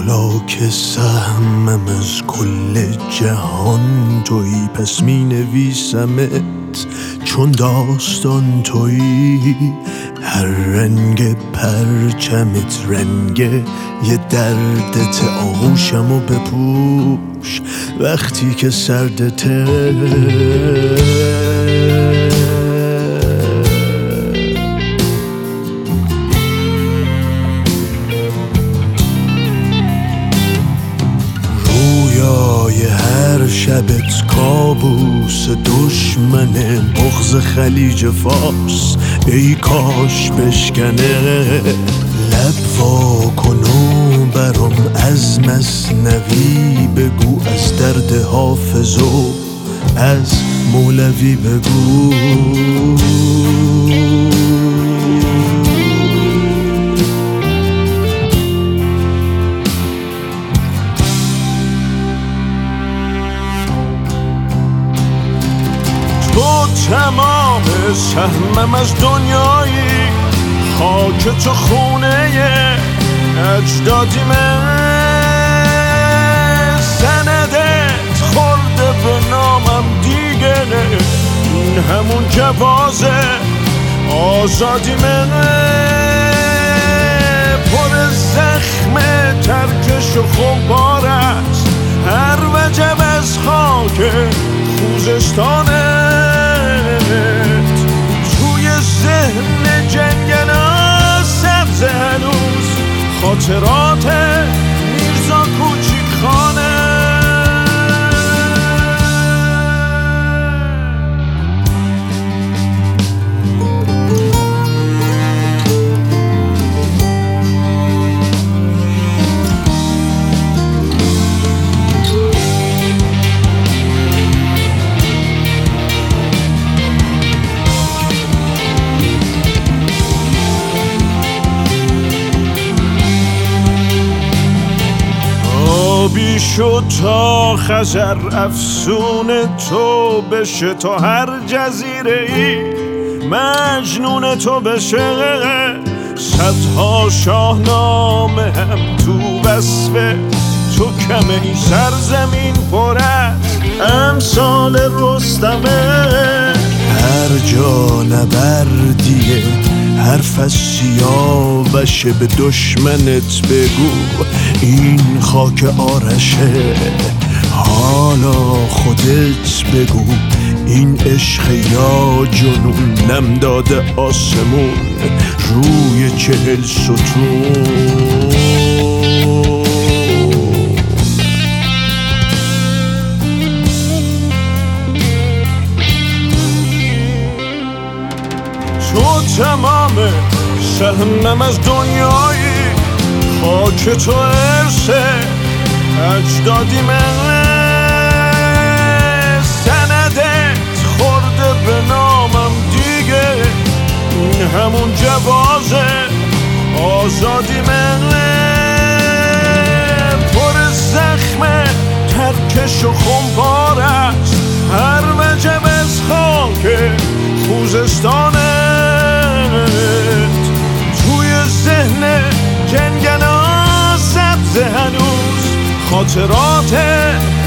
حالا که سهمم از کل جهان تویی، پس می نویسمت چون داستان تویی. هر رنگ پرچمت رنگ یه دردت، آغوشمو بپوش وقتی که سردته. هر شبت کابوس دشمنه، بغض خلیج فارس ای کاش بشکنه. لب وا کن و برام از مثنوی بگو، از درد حافظ و از مولوی بگو. تمام سهمم از دنیایی، خاک تو خونه اجدادیمه. سندت خورده به نامم دیگه، این همون جواز آزادیمه. پر زخم ترکش و خمپار است هر وجب از خاک خوزستانه. توی ذهن جنگلا سبز هنوز خاطرات میرزا کوچیک خانه. بی شد تا خزر افسون تو بشه، تا هر جزیره ای مجنون تو بشه. صدها شاهنامه هم تو وصف تو کمه، این سرزمین پر از امثال رستمه. هر جا نبردیه حرف از سیاوشه، به دشمنت بگو این خاک آرشه. حالا خودت بگو این عشق یا جنون، نم داده آسمون روی 40 ستون. تو تمام سهمم از دنیایی، خاک تو ارث اجدادیمه. سندت خورده به نامم دیگه، این همون جواز آزادیمه. پر زخم ترکش و خمپار است هر وجب از خاک خوزستانه. توی ذهن جنگلا سبز هنوز خاطرات